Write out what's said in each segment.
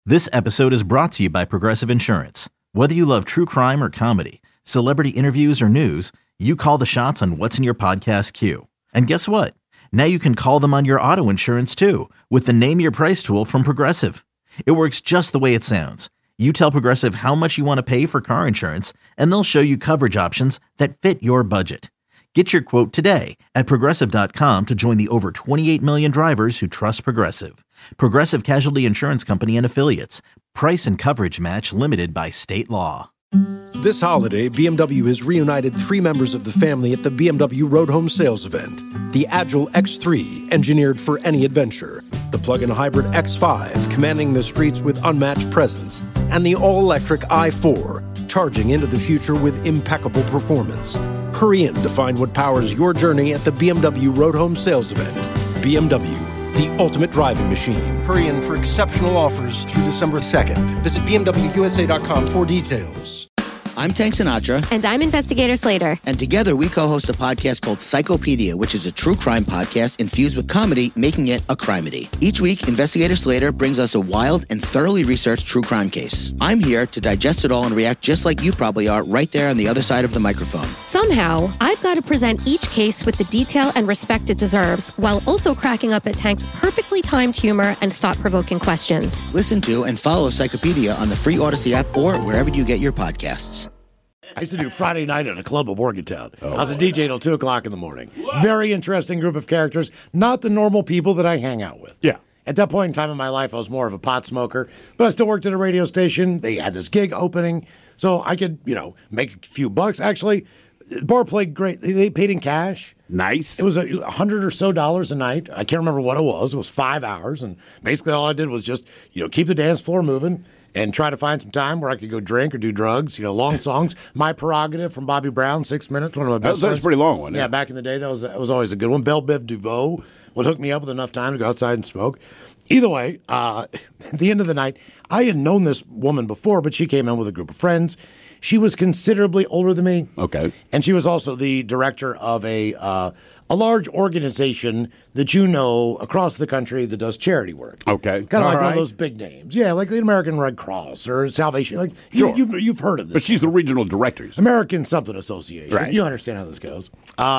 This episode is brought to you by Progressive Insurance. Whether you love true crime or comedy, celebrity interviews or news, you call the shots on what's in your podcast queue. And guess what? Now you can call them on your auto insurance too with the Name Your Price tool from Progressive. It works just the way it sounds. You tell Progressive how much you want to pay for car insurance, and they'll show you coverage options that fit your budget. Get your quote today at Progressive.com to join the over 28 million drivers who trust Progressive. Progressive Casualty Insurance Company and Affiliates. Price and coverage match limited by state law. This holiday, BMW has reunited 3 members of the family at the BMW Road Home Sales Event. The Agile X3, engineered for any adventure. The plug-in hybrid X5, commanding the streets with unmatched presence. And the all-electric i4, charging into the future with impeccable performance. Hurry in to find what powers your journey at the BMW Road Home Sales Event. BMW, the ultimate driving machine. Hurry in for exceptional offers through December 2nd. Visit BMWUSA.com for details. I'm Tank Sinatra. And I'm Investigator Slater. And together we co-host a podcast called Psychopedia, which is a true crime podcast infused with comedy, making it a crimedy. Each week, Investigator Slater brings us a wild and thoroughly researched true crime case. I'm here to digest it all and react just like you probably are right there on the other side of the microphone. Somehow, I've got to present each case with the detail and respect it deserves, while also cracking up at Tank's perfectly timed humor and thought-provoking questions. Listen to and follow Psychopedia on the free Odyssey app or wherever you get your podcasts. I used to do Friday night at a club of Morgantown. I was a DJ till 2 o'clock in the morning. Very interesting group of characters, not the normal people that I hang out with. Yeah. At that point in time in my life, I was more of a pot smoker, but I still worked at a radio station. They had this gig opening, so I could, make a few bucks. Actually, the bar played great. They paid in cash. Nice. It was $100 or so a night. I can't remember what it was. It was 5 hours, and basically all I did was just, keep the dance floor moving and try to find some time where I could go drink or do drugs. Long songs. My Prerogative from Bobby Brown, 6 minutes. One of my best friends. That's a pretty long one. Yeah, back in the day, that was always a good one. Belle Biv DeVoe would hook me up with enough time to go outside and smoke. Either way, at the end of the night, I had known this woman before, but she came in with a group of friends. She was considerably older than me. Okay. And she was also the director of a large organization that across the country that does charity work. Okay. Kind of like one of those big names. Yeah, like the American Red Cross or Salvation. Like Sure. You've heard of this. But she's the regional director. American something association. Right. You understand how this goes.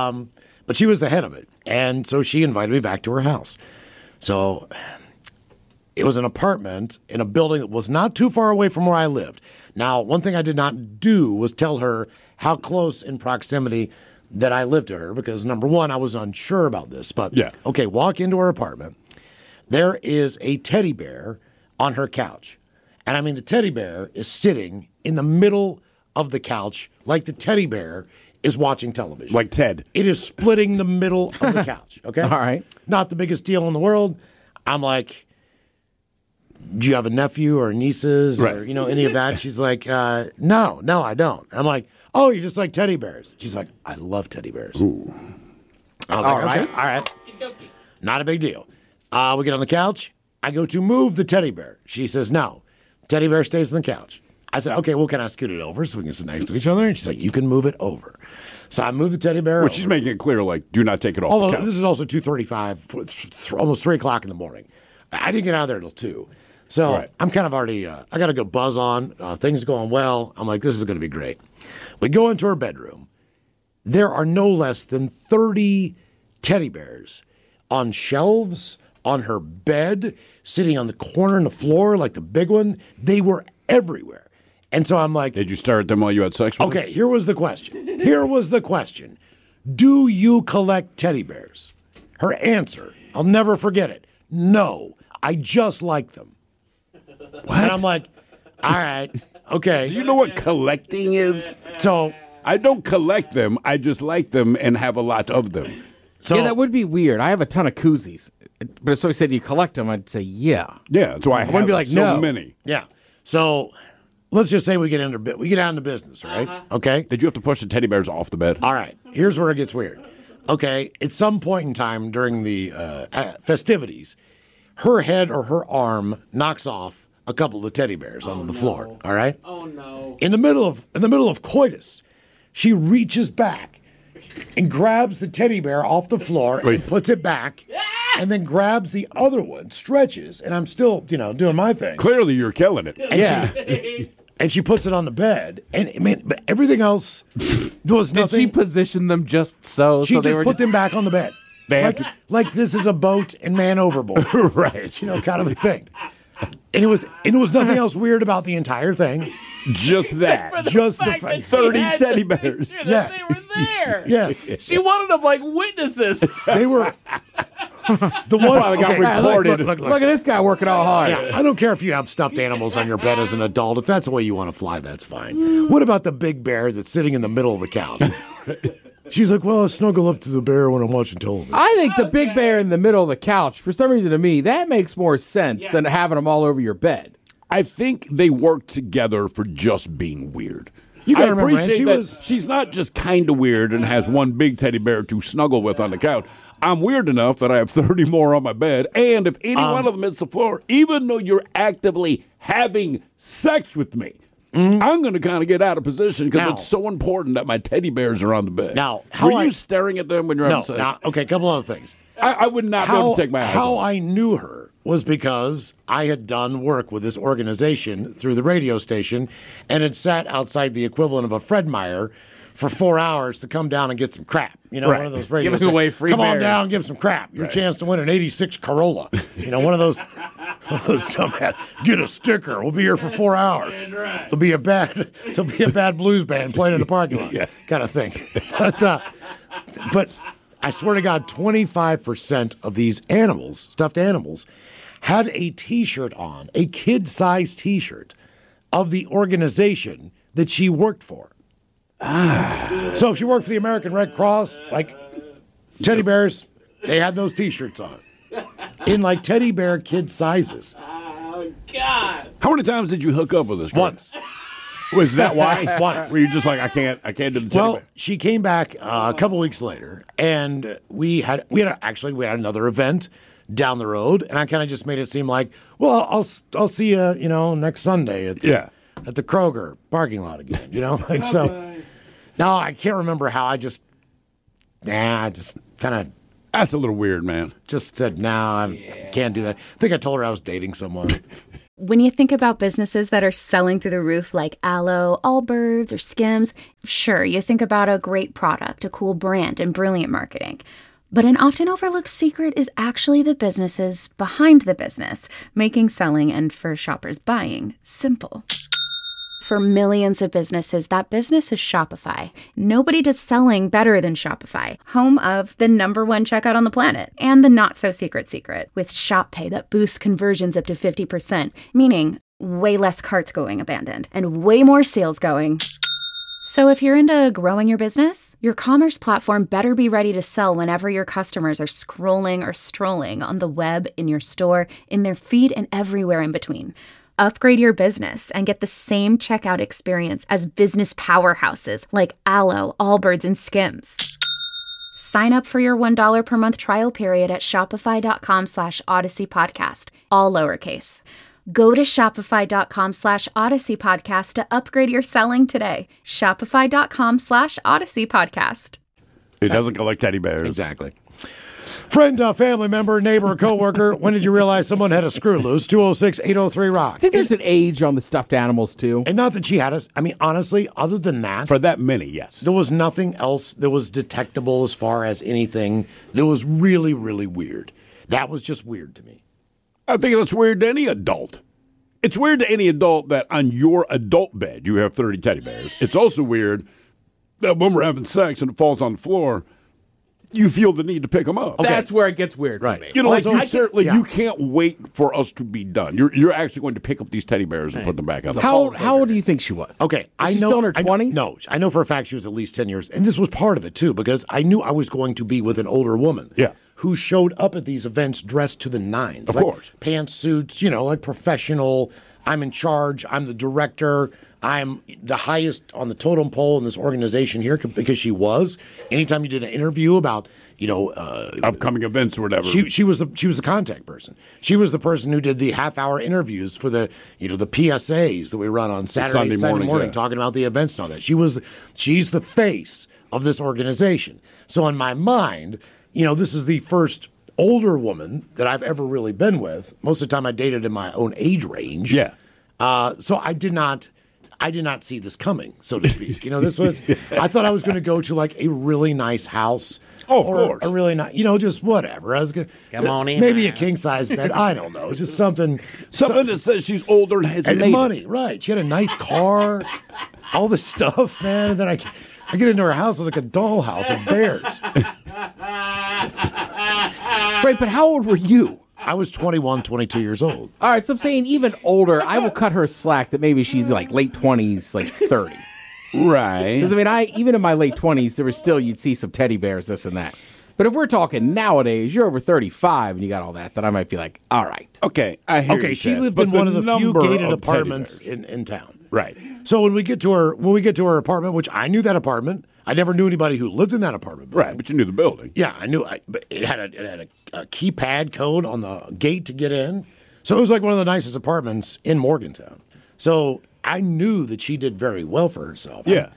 But she was the head of it. And so she invited me back to her house. So it was an apartment in a building that was not too far away from where I lived. Now, one thing I did not do was tell her how close in proximity that I lived to her, because number one, I was unsure about this. But, okay, walk into her apartment. There is a teddy bear on her couch. And I mean, the teddy bear is sitting in the middle of the couch like the teddy bear is watching television. Like Ted. It is splitting the middle of the couch, okay? All right. Not the biggest deal in the world. I'm like, do you have a nephew or nieces or, any of that? She's like, no, I don't. I'm like, oh, you just like teddy bears. She's like, I love teddy bears. Ooh. I was like, okay, all right. Not a big deal. We get on the couch. I go to move the teddy bear. She says, no, teddy bear stays on the couch. I said, okay, well, can I scoot it over so we can sit next to each other? And she's like, you can move it over. So I moved the teddy bear over. She's making it clear, do not take it off the couch. This is also 2:35, almost 3 o'clock in the morning. I didn't get out of there till 2. So I'm kind of already, I got a good buzz on. Things are going well. I'm like, this is going to be great. We go into her bedroom. There are no less than 30 teddy bears on shelves, on her bed, sitting on the corner and the floor like the big one. They were everywhere. And so I'm like, did you stare at them while you had sex with them? Okay, here was the question. Do you collect teddy bears? Her answer, I'll never forget it. No, I just like them. What? And I'm like, all right, okay. Do you know what collecting is? So I don't collect them. I just like them and have a lot of them. So that would be weird. I have a ton of koozies. But if somebody said you collect them, I'd say, yeah. Yeah, that's why I wouldn't be like, so no. many. Yeah. So let's just say we get out into business, right? Okay. Did you have to push the teddy bears off the bed? All right. Here's where it gets weird. Okay. At some point in time during the festivities, her head or her arm knocks off a couple of the teddy bears onto the floor. All right. Oh no! In the middle of coitus, she reaches back and grabs the teddy bear off the floor and puts it back and then grabs the other one, stretches, and I'm still, doing my thing. Clearly, you're killing it. And she puts it on the bed, and but everything else, there was Did nothing. she position them just so? She so they just were put them back on the bed. Like this is a boat and man overboard. Right. Kind of a thing. And it was nothing else weird about the entire thing. Just that. Just the fact 30 teddy bears. Yes. They were there. Yes. She wanted them like witnesses. They were the one Probably got recorded. Look. Look at this guy working all hard. Yeah, I don't care if you have stuffed animals on your bed as an adult. If that's the way you want to fly, that's fine. What about the big bear that's sitting in the middle of the couch? She's like, well, I snuggle up to the bear when I'm watching television. I think the big bear in the middle of the couch, for some reason to me, that makes more sense than having them all over your bed. I think they work together for just being weird. You I gotta remember, man, appreciate she's not just kind of weird and has one big teddy bear to snuggle with on the couch. I'm weird enough that I have 30 more on my bed, and if any one of them hits the floor, even though you're actively having sex with me, I'm going to kind of get out of position because it's so important that my teddy bears are on the bed. Now, were you staring at them when you're having sex? Okay, a couple other things. I would not be able to take my eyes How off. I knew her was because I had done work with this organization through the radio station and had sat outside the equivalent of a Fred Meyer for 4 hours to come down and get some crap. One of those radio Giving away free Come on bears. down, give some crap. Your chance to win an '86 Corolla. One of those dumbass. Get a sticker. We'll be here for 4 hours. There'll be a bad blues band playing in the parking lot. Kind of thing. But I swear to God, 25% of these animals, stuffed animals, had a T-shirt on, a kid-sized T-shirt of the organization that she worked for. So if she worked for the American Red Cross, like teddy bears, they had those T-shirts on in like teddy bear kid sizes. Oh, God. How many times did you hook up with this girl? Once. Was that why? Once. Were you just like, I can't do the teddy Well, bear? she came back a couple weeks later, and we had another event down the road, and I kind of just made it seem like, well, I'll see you, next Sunday at the Kroger parking lot again, so. No, I can't remember how I just kind of. That's a little weird, man. Just said, no, I can't do that. I think I told her I was dating someone. When you think about businesses that are selling through the roof like Aloe, Allbirds, or Skims, sure, you think about a great product, a cool brand, and brilliant marketing. But an often overlooked secret is actually the businesses behind the business, making selling and for shoppers buying simple. For millions of businesses, that business is Shopify. Nobody does selling better than Shopify, home of the #1 checkout on the planet and the not-so-secret secret with Shop Pay that boosts conversions up to 50%, meaning way less carts going abandoned and way more sales going. So if you're into growing your business, your commerce platform better be ready to sell whenever your customers are scrolling or strolling on the web, in your store, in their feed, and everywhere in between. Upgrade your business and get the same checkout experience as business powerhouses like Aloe, Allbirds, and Skims. Sign up for your $1 per month trial period at shopify.com/Odyssey Podcast, all lowercase. Go to shopify.com/Odyssey Podcast to upgrade your selling today. Shopify.com/Odyssey Podcast. It doesn't collect teddy bears. Exactly. Friend, family member, neighbor, coworker, when did you realize someone had a screw loose? 206-803-ROCK. I think there's an age on the stuffed animals, too. And not that she had it. I mean, honestly, other than that, For that many, yes. there was nothing else that was detectable as far as anything that was really, really weird. That was just weird to me. I think that's weird to any adult. It's weird to any adult that on your adult bed you have 30 teddy bears. It's also weird that when we're having sex and it falls on the floor, you feel the need to pick them up. That's where it gets weird Right. for me. You know, Like, like you I- certainly yeah. you can't wait for us to be done. You're actually going to pick up these teddy bears and put them back on the How old do you think she was? Okay, Was she still in her 20s? No, I know for a fact she was at least 10 years. And this was part of it, too, because I knew I was going to be with an older woman. Yeah. Who showed up at these events dressed to the nines. Of like course. Pantsuits, like professional. I'm in charge. I'm the director. I'm the highest on the totem pole in this organization here because she was. Anytime you did an interview about, upcoming events or whatever. she was the contact person. She was the person who did the half-hour interviews for the the PSAs that we run on Saturday Sunday morning, yeah. talking about the events and all that. She's the face of this organization. So in my mind, this is the first older woman that I've ever really been with. Most of the time I dated in my own age range. Yeah. So I did not see this coming, so to speak. This was, I thought I was going to go to like a really nice house. Oh, of course. A really nice, just whatever. I was going Come on in. maybe a king size bed. I don't know. It's just something. Something that says she's older and has And made money, it. right. She had a nice car, all this stuff, man. And then I get into her house, it's like a dollhouse of bears. Right, but how old were you? I was 21, 22 years old. All right, so I'm saying even older, I will cut her slack that maybe she's like late 20s, like 30. Right. Because, even in my late 20s, there was still, you'd see some teddy bears, this and that. But if we're talking nowadays, you're over 35 and you got all that, then I might be like, all right. Okay, I hear you, Okay, she Ted, lived but in one of the few number gated of teddy apartments bears. in town. Right. So when we get to her apartment, which I knew that apartment, I never knew anybody who lived in that apartment. Right, but you knew the building. Yeah, I knew. But it had a keypad code on the gate to get in. So it was like one of the nicest apartments in Morgantown. So I knew that she did very well for herself. Yeah.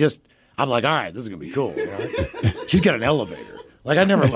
I'm like, all right, this is gonna be cool. Right? She's got an elevator. Like I never.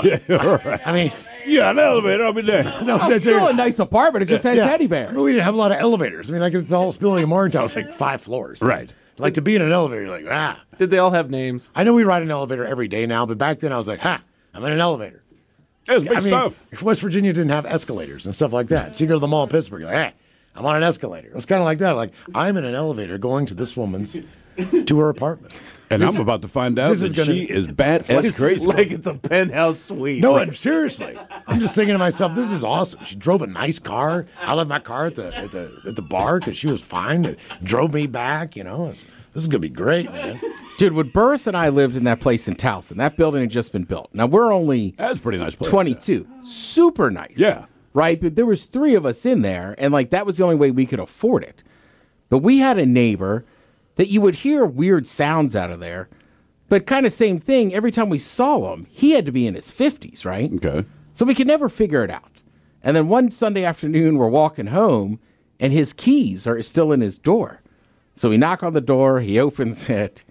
I mean. Yeah, an elevator. I'll be there. No, It's still a nice apartment. It just had teddy bears. I mean, we didn't have a lot of elevators. Like it's all building in Morgantown. It's like 5 floors. Right. Like to be in an elevator, you're like, Did they all have names? I know we ride an elevator every day now, but back then I was like, I'm in an elevator. It was big stuff. West Virginia didn't have escalators and stuff like that. So you go to the mall in Pittsburgh, you're like, I'm on an escalator. It was kind of like that. Like, I'm in an elevator going to this woman's, to her apartment. And I'm about to find out that she is bad as crazy. Like it's a penthouse suite. No, seriously. I'm just thinking to myself, this is awesome. She drove a nice car. I left my car at the bar because she was fine. It drove me back, This is going to be great, man. Dude, when Burris and I lived in that place in Towson, that building had just been built. Now, we're only That's a pretty nice place. 22. Super nice. Yeah. Right? But there was 3 of us in there, and that was the only way we could afford it. But we had a neighbor that you would hear weird sounds out of there, but kind of same thing. Every time we saw him, he had to be in his 50s, right? Okay. So we could never figure it out. And then one Sunday afternoon, we're walking home, and his keys are still in his door. So we knock on the door, he opens it,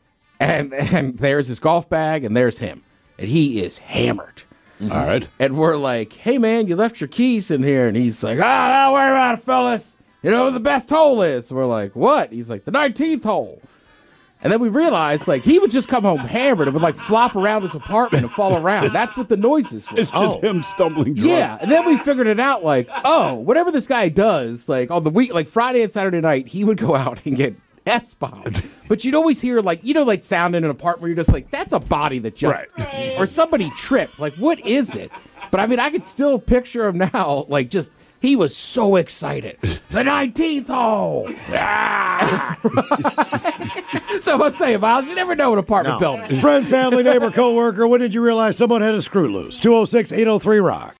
and there's his golf bag, and there's him. And he is hammered. Mm-hmm. All right. And we're like, hey, man, you left your keys in here. And he's like, don't worry about it, fellas. You know where the best hole is? We're like, what? He's like, the 19th hole. And then we realized, he would just come home hammered and would, flop around his apartment and fall around. That's what the noises were. It's just him stumbling drunk. Yeah, and then we figured it out, whatever this guy does, on the week, Friday and Saturday night, he would go out and get S-bombed. But you'd always hear, sound in an apartment where you're just like, that's a body that just, Right. or somebody tripped. What is it? But, I could still picture him now, he was so excited. The 19th hole! So I say, Miles, you never know an apartment building. Friend, family, neighbor, coworker, when did you realize someone had a screw loose? 206-803-ROCK.